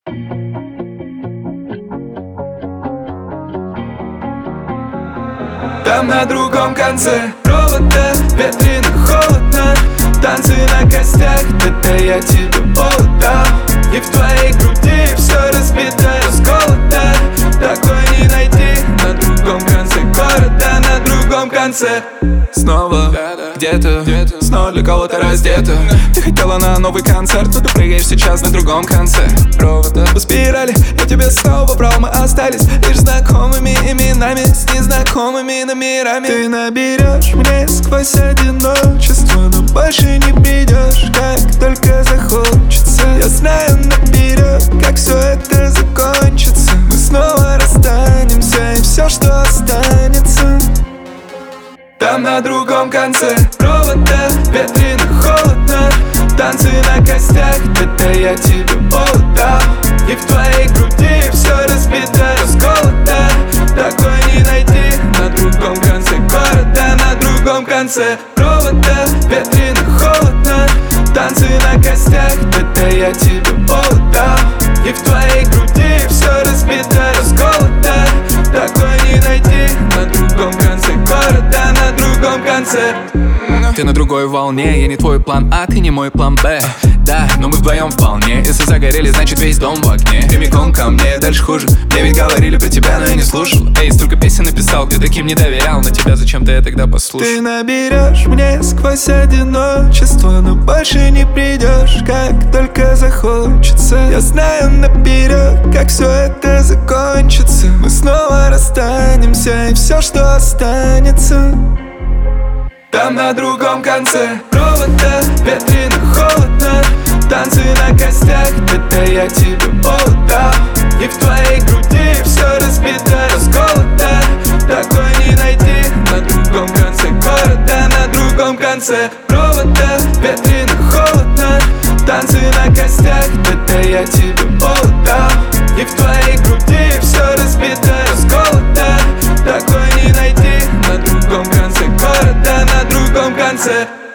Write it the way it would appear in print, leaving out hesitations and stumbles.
Там на другом конце провода, ветрено, холодно, танцы на костях, это я тебе отдал. И в твоей груди все разбито, расколото, такой не найти на другом конце города, на другом конце. Снова где-то, снова для кого-то раздето. Ты хотела на новый концерт, но ты прыгаешь сейчас на другом конце провода. По спирали я тебе снова брал, мы остались лишь знакомыми именами с незнакомыми номерами. Ты наберешь мне сквозь одиночество, но больше не придешь, как только захочется. Я знаю наперед, как все это закончится. Мы снова расстанемся, и все, что останется. Там на другом конце провода, ветрено, холодно, танцы на костях, это я тебе отдал. И в твоей груди все разбито, расколото, такой не найти на другом конце города, на другом конце провода, ветрено, холодно, танцы на костях, это я тебе отдал. И в твоей груди все разбито, расколото, такой не найти на другом конце города, на другом конце. Ты на другой волне, я не твой план А, ты не мой план Б. Да, но мы вдвоем вполне. Если загорели, значит весь дом в огне. Прямиком ко мне, дальше хуже. Мне ведь говорили про тебя, но я не слушал. Эй, столько песен написал, ты таким не доверял. На тебя зачем-то я тогда послушал. Ты наберешь мне сквозь одиночество, но больше не придешь, как только захочется. Я знаю наперед, как все это закончится. Мы снова расстанемся, и все, что останется. Там на другом конце провода, ветрено, холодно, танцы на костях, это я тебе отдал. И в твоей груди все разбито, расколото, такой не найти на другом конце города, на другом конце провода, ветрено, холодно, танцы на костях, это я тебе отдал. И в твоей груди все разбито, расколото, такой не найти на другом конце города, на другом конце.